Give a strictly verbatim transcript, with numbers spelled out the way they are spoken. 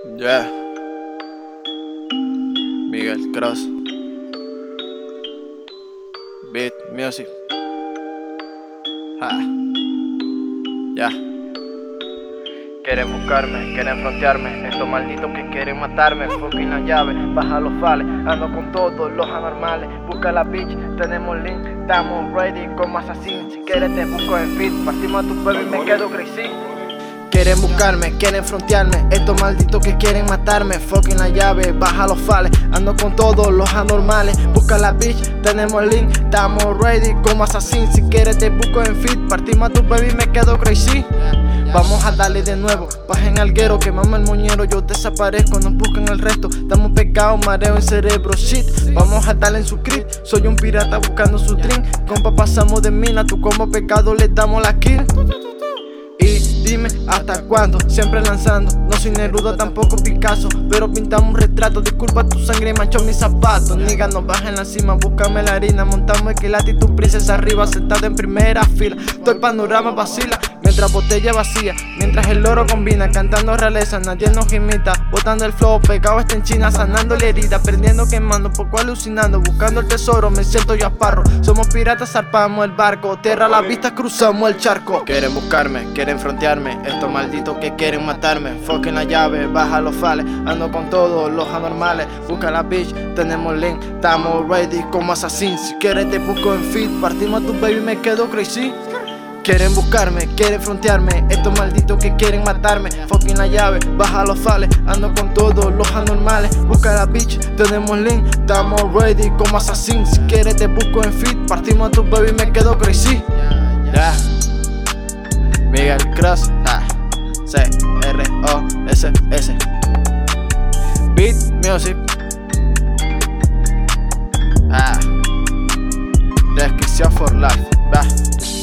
Yeah, Miguel Cross, Beat Music. Ah, ya. Quieren buscarme, quieren frontearme, estos malditos que quieren matarme. Fucking la llave, baja los vales, ando con todos los anormales. Busca la bitch, tenemos link, estamos ready como asesino. Si quieres te busco en fit, partimos a tu pueblo y me quedo crazy. Quieren buscarme, quieren frontearme, estos malditos que quieren matarme. Fucking la llave, baja los fales, ando con todos los anormales. Busca la bitch, tenemos link, estamos ready como assassin. Si quieres te busco en fit, partimos a tu baby y me quedo crazy. Vamos a darle de nuevo, bajen alguero, quemamos el moñero, yo desaparezco, nos buscan el resto. Estamos pegados, mareo en cerebro, shit. Vamos a darle en su crit, soy un pirata buscando su drink. Compa pasamos de mina, tu como pecado le damos la kill. Y dime hasta cuándo, siempre lanzando. No soy Neruda, tampoco Picasso, pero pintamos un retrato. Disculpa tu sangre, manchó mis zapatos. Niga, no bajen la cima, búscame la harina. Montamos el quilate y tu princesa arriba, sentada en primera fila. Todo el panorama vacila, mientras botella vacía, mientras el loro combina, cantando realeza, nadie nos imita. Botando el flow, pegado está en China, sanando la herida, aprendiendo, quemando, poco alucinando, buscando el tesoro, me siento yo asparro. Somos piratas, zarpamos el barco, tierra a la vista, cruzamos el charco. Quieren buscarme, quieren frontearme, estos malditos que quieren matarme. Fucking la llave, baja los fales, ando con todos los anormales. Busca la bitch, tenemos link, estamos ready como assassin. Si quieres te busco en feed, partimos a tu baby y me quedo crazy. Quieren buscarme, quieren frontearme, estos malditos que quieren matarme. Fucking la llave, baja los fales, ando con todos los anormales. Busca la bitch, tenemos link, estamos ready como assassin. Si quieres te busco en feed, partimos a tu baby y me quedo crazy. Yeah. Miguel Cross, ah. C R O S S Beat Music. Ah. Descripción for life, bah.